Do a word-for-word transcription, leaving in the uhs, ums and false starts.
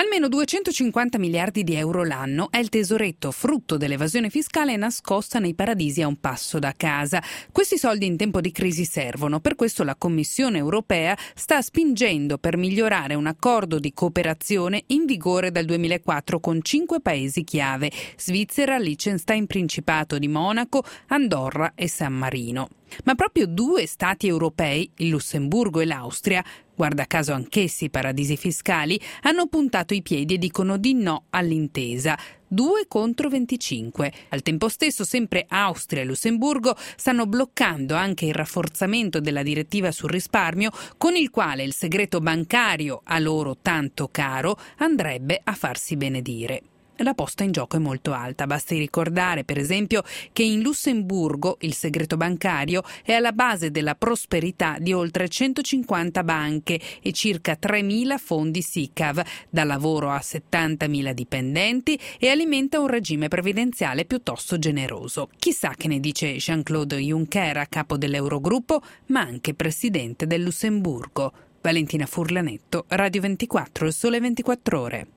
Almeno duecentocinquanta miliardi di euro l'anno è il tesoretto frutto dell'evasione fiscale nascosta nei paradisi a un passo da casa. Questi soldi in tempo di crisi servono, per questo la Commissione europea sta spingendo per migliorare un accordo di cooperazione in vigore dal duemilaquattro con cinque paesi chiave: Svizzera, Liechtenstein, Principato di Monaco, Andorra e San Marino. Ma proprio due stati europei, il Lussemburgo e l'Austria, guarda caso anch'essi paradisi fiscali, hanno puntato i piedi e dicono di no all'intesa. due contro venticinque. Al tempo stesso, sempre Austria e Lussemburgo stanno bloccando anche il rafforzamento della direttiva sul risparmio, con il quale il segreto bancario, a loro tanto caro, andrebbe a farsi benedire. La posta in gioco è molto alta. Basti ricordare, per esempio, che in Lussemburgo il segreto bancario è alla base della prosperità di oltre centocinquanta banche e circa tremila fondi SICAV, dà lavoro a settantamila dipendenti e alimenta un regime previdenziale piuttosto generoso. Chissà che ne dice Jean-Claude Juncker, a capo dell'Eurogruppo, ma anche presidente del Lussemburgo. Valentina Furlanetto, Radio ventiquattro, Il Sole ventiquattro Ore.